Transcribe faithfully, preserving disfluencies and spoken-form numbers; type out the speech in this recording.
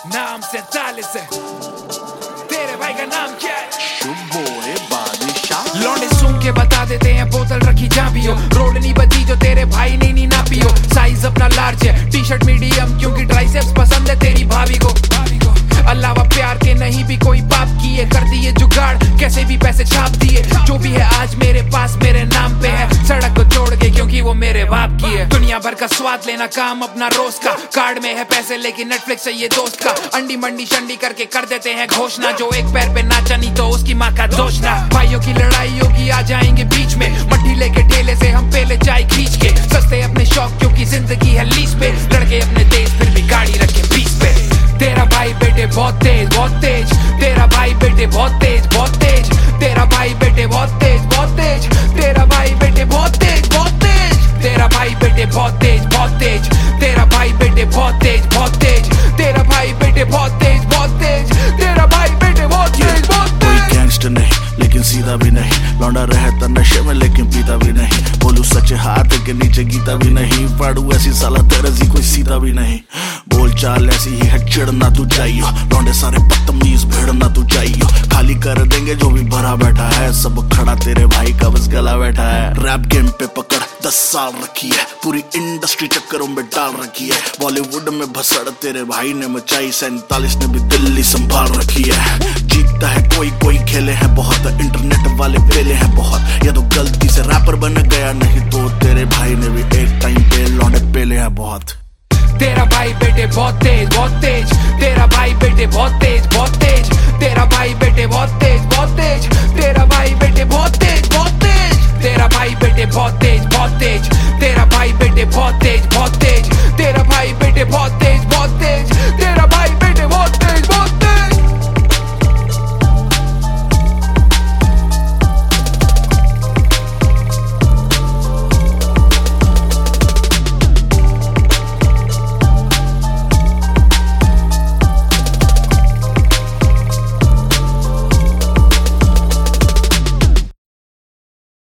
नाम सैतालीस है, तेरे भाई का नाम क्या है? शुभोए बादशाह। लौंडे सूंघ के बता देते हैं बोतल रखी जहाँ भी हो, रोड नहीं बची जो तेरे भाई ने नहीं ना पियो। साइज अपना लार्ज है, टी शर्ट मीडियम क्योंकि ट्राइसेप्स पसंद है तेरी भाभी को। अलावा प्यार के नहीं भी कोई पाप किए, कर दिए जुगाड़ कैसे भी पैसे छाप दिए। जो भी है आज मेरे पास मेरे नाम पे है, सड़क को छोड़ के क्योंकि वो मेरे बाप की है। दुनिया भर का स्वाद लेना काम अपना रोज का, कार्ड में है पैसे लेकिन नेटफ्लिक्स चाहिए दोस्त का। अंडी मंडी शंडी करके कर देते हैं घोषणा, जो एक पैर पे नाचा नहीं तो उसकी माँ का दोष ना। भाइयों की लड़ाई होगी आ जाएंगे बीच में, मट्टी लेके ठेले से हम पहले चाय खींच के। सस्ते अपने शौक क्योंकि जिंदगी है लीज पे, लड़के अपने तेज फिर भी गाड़ी रखे बीच पे। तेरा भाई बेटे बहुत तेज बहुत तेज, तेरा भाई बेटे बहुत तेज बहुत तेज, तेरा भाई बेटे बहुत तेज बहुत तेज, तेरा भाई बेटे बहुत तेज बहुत तेज, तेरा भाई बेटे बहुत तेज बहुत तेज, तेरा भाई बेटे बहुत तेज बहुत तेज, तेरा भाई बेटे बहुत तेज बहुत तेज, तेरा भाई बेटे बहुत तेज बहुत तेज। कोई गैंगस्टर नहीं लेकिन सीधा भी नहीं, लौंडा रहता नशे में लेकिन पीता भी नहीं। बोलू सच्चे हाथ के नीचे गीता भी नहीं, पढ़ू ऐसी साला तरजी कोई सीधा भी नहीं। बोल चाल ऐसी ही है चिड़ना तू चाहिए, लौंडे सारे बदतमीज भिड़ना तू चाहिए। खाली कर देंगे जो भी भरा बैठा है, सब खड़ा तेरे भाई का बस गला बैठा है। रैप गेम पे पकड़ दस साल रखी है, पूरी इंडस्ट्री चक्करों में डाल रखी है। बॉलीवुड में भसड़ तेरे भाई ने मचाई, सैतालीस ने भी दिल्ली संभाल रखी है। जीतता है कोई कोई खेले हैं बहुत, इंटरनेट वाले पेले हैं बहुत। या तो गलती से रैपर बन गया, नहीं तो तेरे भाई ने भी एक टाइम पे लौंडे पेले हैं बहुत। तेरा भाई बेटे बहुत तेज बहुत तेज, तेरा भाई बेटे बहुत तेज बहुत तेज, तेरा भाई बेटे बहुत तेज बहुत तेज, तेरा भाई बेटे बहुत तेज बहुत तेज, तेरा भाई बेटे बहुत तेज बहुत तेज, तेरा भाई बेटे बहुत तेज।